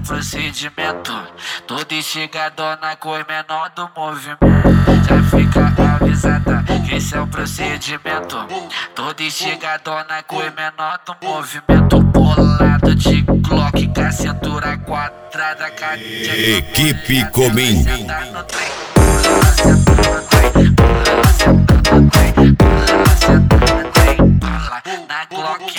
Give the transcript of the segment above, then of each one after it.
procedimento. Toda instigadona com o menor do movimento. Já fica avisada que esse é o procedimento. Toda instigadona com o menor do movimento. Bolado de Glock com a cintura quadrada. Equipe Comim. Na Glock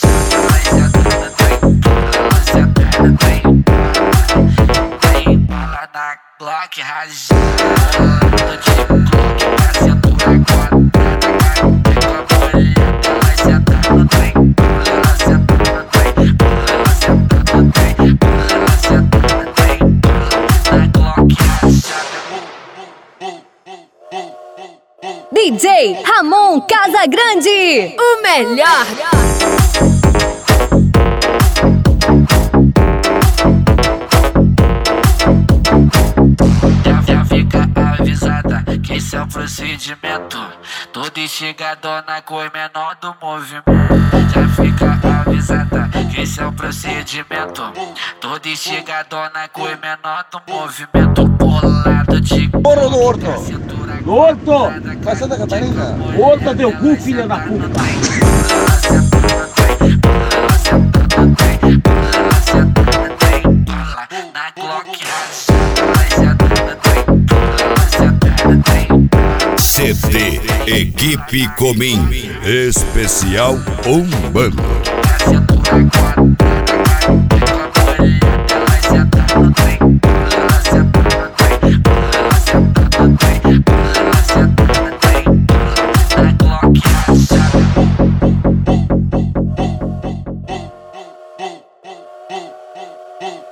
na Glock rajada de Glock com a cintura quadrada. Com a mulher ela senta no trem. Ela senta no trem. Ela senta no trem. Ela senta no trem. Na Glock rajada. DJ Ramon Casagrande, o melhor. Já fica avisada que esse é o procedimento. Toda instigadona com o menor do movimento. Já fica avisada que esse é o procedimento. Toda instigadona com o menor do movimento. Bolado de Porra do Horto! Do Horto! Vai Santa Catarina! Horto deu cu, filha da puta! CD Equipe Comim. Especial Umbanda. Boom.